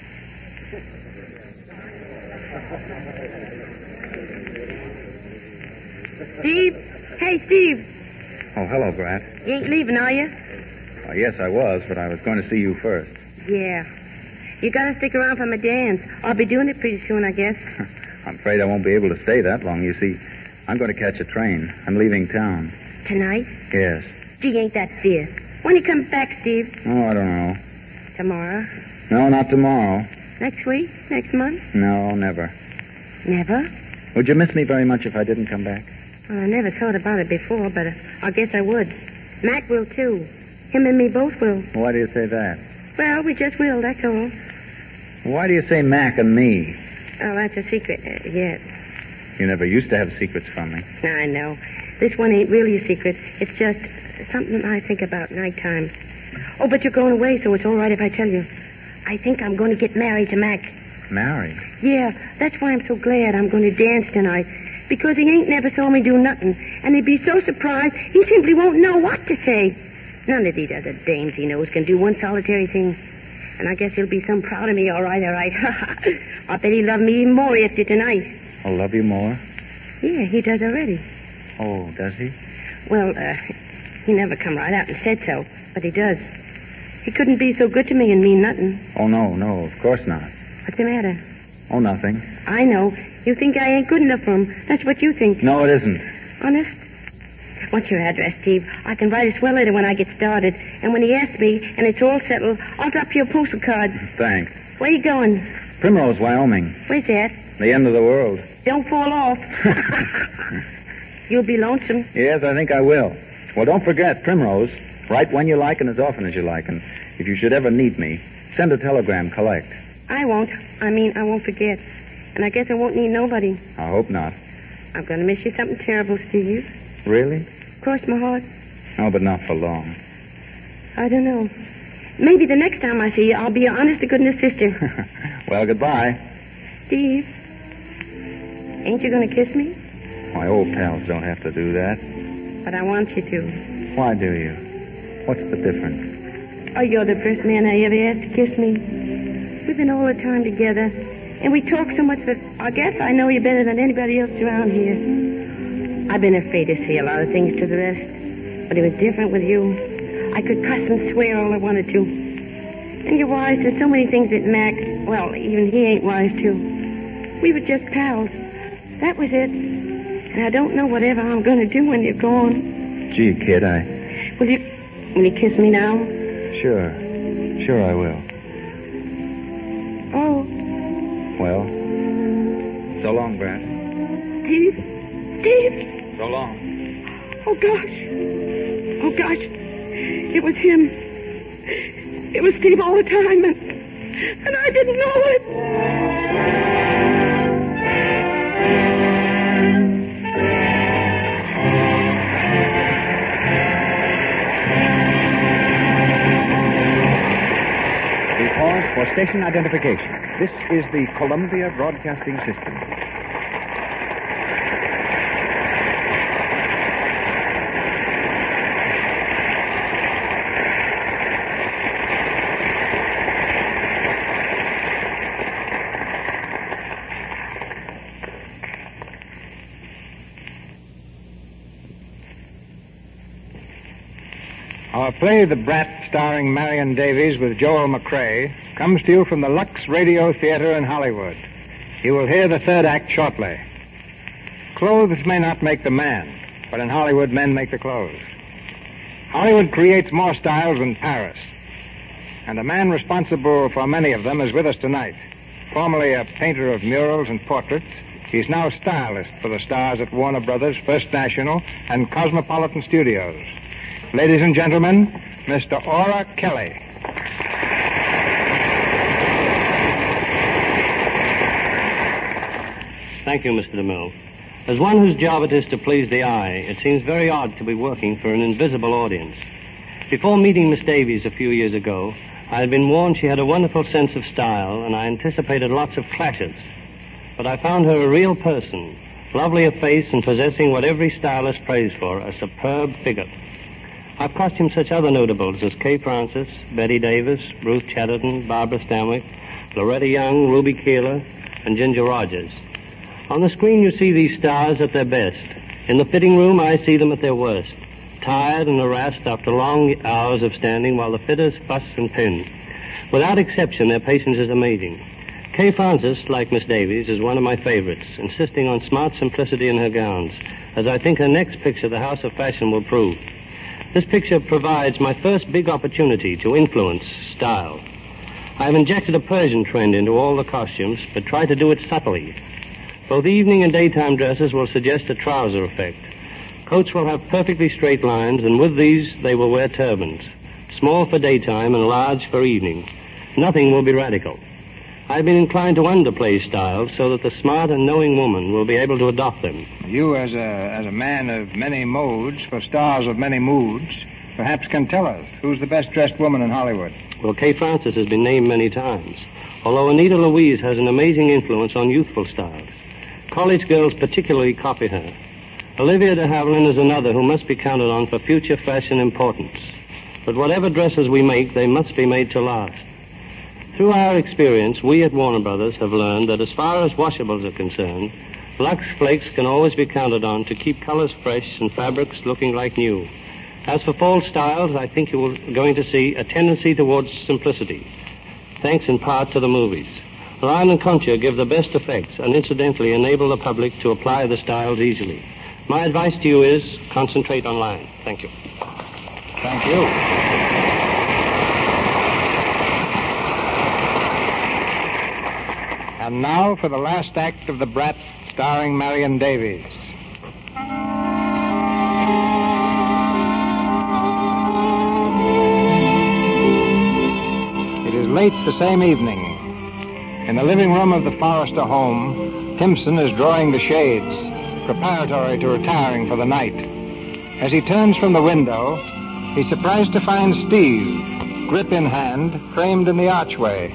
Speaker 5: Steve? Hey, Steve.
Speaker 8: Oh, hello, Brat.
Speaker 5: You ain't leaving, are you?
Speaker 8: Oh, yes, I was, but I was going to see you first.
Speaker 5: Yeah. You gotta stick around for my dance. I'll be doing it pretty soon, I guess.
Speaker 8: I'm afraid I won't be able to stay that long. You see, I'm going to catch a train. I'm leaving town.
Speaker 5: Tonight?
Speaker 8: Yes.
Speaker 5: Gee, ain't that fierce. When you come back, Steve?
Speaker 8: Oh, I don't know.
Speaker 5: Tomorrow?
Speaker 8: No, not tomorrow.
Speaker 5: Next week? Next month?
Speaker 8: No, never.
Speaker 5: Never?
Speaker 8: Would you miss me very much if I didn't come back?
Speaker 5: Well, I never thought about it before, but I guess I would. Mac will, too. Him and me both will.
Speaker 8: Why do you say that?
Speaker 5: Well, we just will, that's all.
Speaker 8: Why do you say Mac and me?
Speaker 5: Oh, that's a secret yet.
Speaker 8: You never used to have secrets from me.
Speaker 5: I know. This one ain't really a secret. It's just something I think about nighttime. Oh, but you're going away, so it's all right if I tell you. I think I'm going to get married to Mac.
Speaker 8: Married?
Speaker 5: Yeah, that's why I'm so glad I'm going to dance tonight. Because he ain't never saw me do nothing. And he'd be so surprised, he simply won't know what to say. None of these other dames he knows can do one solitary thing. And I guess he'll be some proud of me, all right, all right. I bet he'll love me even more after tonight.
Speaker 8: I'll love you more?
Speaker 5: Yeah, he does already.
Speaker 8: Oh, does he?
Speaker 5: Well, he never come right out and said so, but he does. He couldn't be so good to me and mean nothing.
Speaker 8: Oh, no, of course not.
Speaker 5: What's the matter?
Speaker 8: Oh, nothing.
Speaker 5: I know. You think I ain't good enough for him. That's what you think.
Speaker 8: No, it isn't.
Speaker 5: Honest? What's your address, Steve? I can write a swell letter when I get started. And when he asks me, and it's all settled, I'll drop you a postal card.
Speaker 8: Thanks.
Speaker 5: Where you going?
Speaker 8: Primrose, Wyoming.
Speaker 5: Where's that?
Speaker 8: The end of the world.
Speaker 5: Don't fall off. You'll be lonesome.
Speaker 8: Yes, I think I will. Well, don't forget, Primrose. Write when you like and as often as you like. And if you should ever need me, send a telegram collect.
Speaker 5: I won't. I won't forget. And I guess I won't need nobody.
Speaker 8: I hope not.
Speaker 5: I'm going to miss you something terrible, Steve.
Speaker 8: Really?
Speaker 5: Cross my heart.
Speaker 8: Oh, but not for long.
Speaker 5: I don't know. Maybe the next time I see you, I'll be your honest-to-goodness sister.
Speaker 8: Well, goodbye.
Speaker 5: Steve, ain't you going to kiss me?
Speaker 8: My old pals don't have to do that.
Speaker 5: But I want you to.
Speaker 8: Why do you? What's the difference?
Speaker 5: Oh, you're the first man I ever asked to kiss me. We've been all the time together, and we talk so much that I guess I know you better than anybody else around here. I've been afraid to say a lot of things to the rest, but it was different with you. I could cuss and swear all I wanted to. And you're wise to so many things that Mac, well, even he ain't wise to. We were just pals. That was it. And I don't know whatever I'm going to do when you're gone.
Speaker 8: Gee, kid,
Speaker 5: Will you kiss me now?
Speaker 8: Sure I will.
Speaker 5: Oh.
Speaker 8: Well, so long, Brad.
Speaker 5: Steve.
Speaker 8: So long.
Speaker 5: Oh, gosh. It was him. It was Steve all the time, and I didn't know it.
Speaker 2: Station identification. This is the Columbia Broadcasting System. Our play, The Brat, starring Marion Davies with Joel McCrea, comes to you from the Lux Radio Theater in Hollywood. You will hear the third act shortly. Clothes may not make the man, but in Hollywood, men make the clothes. Hollywood creates more styles than Paris, and the man responsible for many of them is with us tonight. Formerly a painter of murals and portraits, he's now stylist for the stars at Warner Brothers, First National, and Cosmopolitan Studios. Ladies and gentlemen, Mr. Ora Kelly.
Speaker 13: Thank you, Mr. DeMille. As one whose job it is to please the eye, it seems very odd to be working for an invisible audience. Before meeting Miss Davies a few years ago, I had been warned she had a wonderful sense of style, and I anticipated lots of clashes. But I found her a real person, lovely of face and possessing what every stylist prays for, a superb figure. I've costumed such other notables as Kay Francis, Betty Davis, Ruth Chatterton, Barbara Stanwyck, Loretta Young, Ruby Keeler, and Ginger Rogers. On the screen you see these stars at their best. In the fitting room I see them at their worst, tired and harassed after long hours of standing while the fitters fuss and pin. Without exception, their patience is amazing. Kay Francis, like Miss Davies, is one of my favorites, insisting on smart simplicity in her gowns, as I think her next picture, The House of Fashion, will prove. This picture provides my first big opportunity to influence style. I have injected a Persian trend into all the costumes, but try to do it subtly. Both evening and daytime dresses will suggest a trouser effect. Coats will have perfectly straight lines, and with these they will wear turbans, small for daytime and large for evening. Nothing will be radical. I've been inclined to underplay styles so that the smart and knowing woman will be able to adopt them.
Speaker 2: You, as a man of many modes, for stars of many moods, perhaps can tell us who's the best-dressed woman in Hollywood.
Speaker 13: Well, Kay Francis has been named many times, although Anita Louise has an amazing influence on youthful styles. College girls particularly copy her. Olivia de Havilland is another who must be counted on for future fashion importance. But whatever dresses we make, they must be made to last. Through our experience, we at Warner Brothers have learned that as far as washables are concerned, Lux Flakes can always be counted on to keep colors fresh and fabrics looking like new. As for fall styles, I think you are going to see a tendency towards simplicity, thanks in part to the movies. Lion and Concha give the best effects and incidentally enable the public to apply the styles easily. My advice to you is concentrate on Lion. Thank you.
Speaker 2: Thank you. And now for the last act of The Brat, starring Marion Davies. It is late the same evening. In the living room of the Forrester home, Timpson is drawing the shades, preparatory to retiring for the night. As he turns from the window, he's surprised to find Steve, grip in hand, framed in the archway.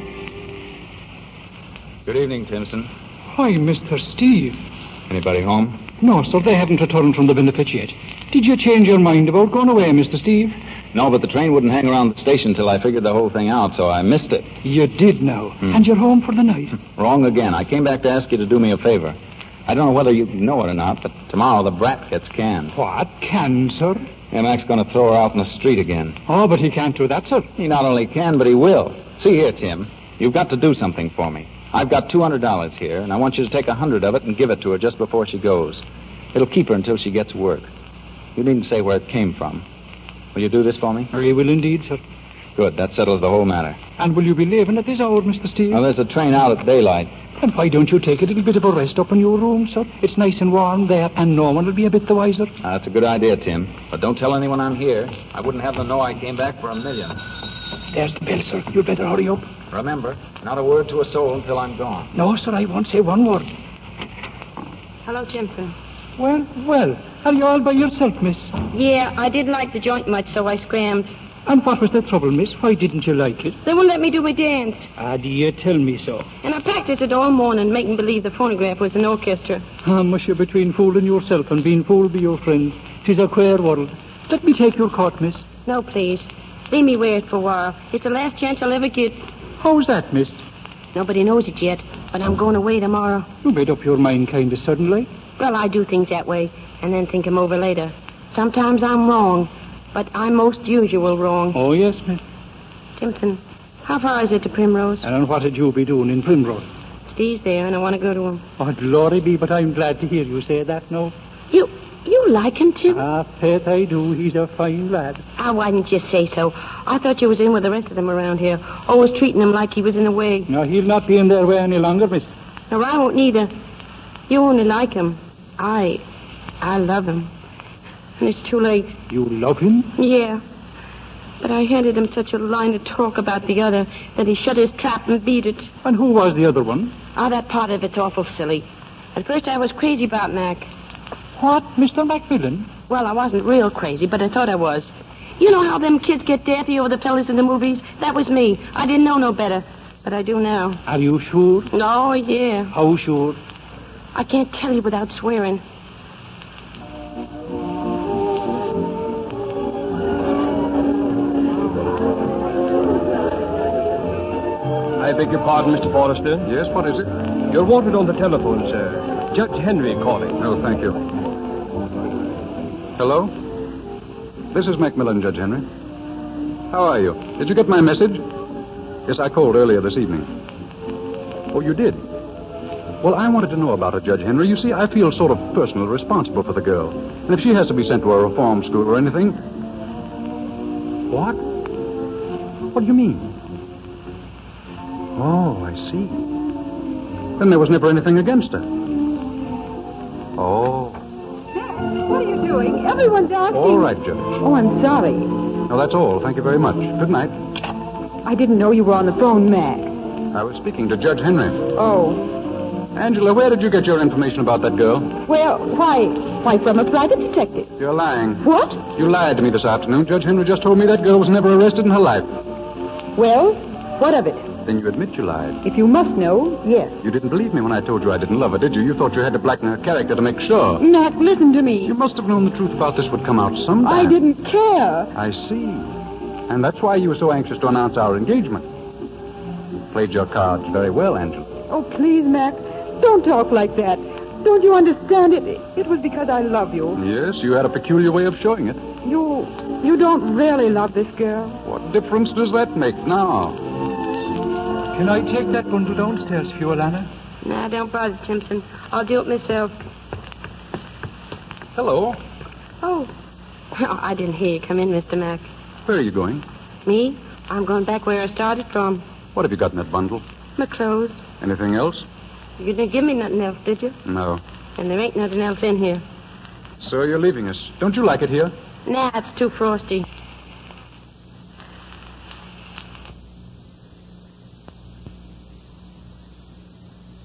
Speaker 8: Good evening, Timpson.
Speaker 9: Why, Mr. Steve.
Speaker 8: Anybody home?
Speaker 9: No, sir, they haven't returned from the benefit yet. Did you change your mind about going away, Mr. Steve?
Speaker 8: No, but the train wouldn't hang around the station till I figured the whole thing out, so I missed it.
Speaker 9: You did now. And you're home for the night.
Speaker 8: Wrong again. I came back to ask you to do me a favor. I don't know whether you know it or not, but tomorrow the Brat gets canned.
Speaker 9: What? Canned, sir?
Speaker 8: Yeah, Mac's going to throw her out in the street again.
Speaker 9: Oh, but he can't do that, sir.
Speaker 8: He not only can, but he will. See here, Tim. You've got to do something for me. I've got $200 here, and I want you to take 100 of it and give it to her just before she goes. It'll keep her until she gets work. You needn't say where it came from. Will you do this for me?
Speaker 9: I will indeed, sir.
Speaker 8: Good. That settles the whole matter.
Speaker 9: And will you be leaving at this hour, Mr. Steve?
Speaker 8: Well, there's a train out at daylight.
Speaker 9: And why don't you take a little bit of a rest up in your room, sir? It's nice and warm there, and no one will be a bit the wiser.
Speaker 8: That's a good idea, Tim. But don't tell anyone I'm here. I wouldn't have them know I came back for $1 million.
Speaker 9: There's the bell, sir. You'd better hurry up.
Speaker 8: Remember, not a word to a soul until I'm gone.
Speaker 9: No, sir, I won't say one word.
Speaker 5: Hello, Timpson.
Speaker 9: Well, are you all by yourself, miss?
Speaker 5: Yeah, I didn't like the joint much, so I scrammed.
Speaker 9: And what was the trouble, miss? Why didn't you like it?
Speaker 5: They wouldn't let me do my dance.
Speaker 9: Ah, do you tell me so?
Speaker 5: And I practiced it all morning, making believe the phonograph was an orchestra.
Speaker 9: Ah, monsieur, between fooling yourself and being fooled by your friends, 'tis a queer world. Let me take your coat, miss.
Speaker 5: No, please. Leave me wear it for a while. It's the last chance I'll ever get.
Speaker 9: How's that, miss?
Speaker 5: Nobody knows it yet, but I'm going away tomorrow.
Speaker 9: You made up your mind kind of suddenly.
Speaker 5: Well, I do things that way, and then think 'em over later. Sometimes I'm wrong, but I'm most usual wrong.
Speaker 9: Oh, yes, miss.
Speaker 5: Timpson, how far is it to Primrose?
Speaker 9: And what did you be doing in Primrose?
Speaker 5: Steve's there, and I want to go to him.
Speaker 9: Oh, glory be, but I'm glad to hear you say that, no?
Speaker 5: You like him, Tim?
Speaker 9: Ah, Pet, I do. He's a fine lad.
Speaker 5: Ah, why didn't you say so? I thought you was in with the rest of them around here, always treating him like he was in the way.
Speaker 9: No, he'll not be in their way any longer, miss.
Speaker 5: No, I won't neither. You only like him. I love him. And it's too late.
Speaker 9: You love him?
Speaker 5: Yeah. But I handed him such a line of talk about the other that he shut his trap and beat it.
Speaker 9: And who was the other one?
Speaker 5: Ah, that part of it's awful silly. At first I was crazy about Mac.
Speaker 9: What, Mr. Macmillan?
Speaker 5: Well, I wasn't real crazy, but I thought I was. You know how them kids get daffy over the fellas in the movies? That was me. I didn't know no better, but I do now.
Speaker 9: Are you sure?
Speaker 5: Oh, yeah.
Speaker 9: How sure?
Speaker 5: I can't tell you without swearing.
Speaker 6: I beg your pardon, Mr. Forrester.
Speaker 7: Yes, what is it?
Speaker 6: You're wanted on the telephone, sir. Judge Henry calling.
Speaker 7: Oh, thank you. Hello? This is Macmillan, Judge Henry. How are you? Did you get my message? Yes, I called earlier this evening. Oh, you did? Well, I wanted to know about it, Judge Henry. You see, I feel sort of personally responsible for the girl. And if she has to be sent to a reform school or anything... What? What do you mean? Oh, I see. Then there was never anything against her. Oh.
Speaker 12: What are you doing? Everyone's asking.
Speaker 7: All right, Judge.
Speaker 12: Oh, I'm sorry.
Speaker 7: No, that's all. Thank you very much. Good night.
Speaker 12: I didn't know you were on the phone, Mac.
Speaker 7: I was speaking to Judge Henry.
Speaker 12: Oh.
Speaker 7: Angela, where did you get your information about that girl?
Speaker 12: Well, why, from a private detective.
Speaker 7: You're lying.
Speaker 12: What?
Speaker 7: You lied to me this afternoon. Judge Henry just told me that girl was never arrested in her life.
Speaker 12: Well, what of it?
Speaker 7: Then you admit you lied.
Speaker 12: If you must know, yes.
Speaker 7: You didn't believe me when I told you I didn't love her, did you? You thought you had to blacken her character to make sure.
Speaker 12: Mac, listen to me.
Speaker 7: You must have known the truth about this would come out sometime.
Speaker 12: I didn't care.
Speaker 7: I see. And that's why you were so anxious to announce our engagement. You played your cards very well, Angela.
Speaker 12: Oh, please, Mac, don't talk like that. Don't you understand it? It was because I love you.
Speaker 7: Yes, you had a peculiar way of showing it.
Speaker 12: You don't really love this girl.
Speaker 7: What difference does that make now?
Speaker 9: Can I take that bundle downstairs for you, Alana?
Speaker 5: Nah, don't bother, Timpson. I'll do it myself.
Speaker 7: Hello.
Speaker 5: Oh, I didn't hear you come in, Mr. Mac.
Speaker 7: Where are you going?
Speaker 5: Me? I'm going back where I started from.
Speaker 7: What have you got in that bundle?
Speaker 5: My clothes.
Speaker 7: Anything else?
Speaker 5: You didn't give me nothing else, did you?
Speaker 7: No.
Speaker 5: And there ain't nothing else in here.
Speaker 7: So you're leaving us. Don't you like it here?
Speaker 5: Nah, it's too frosty.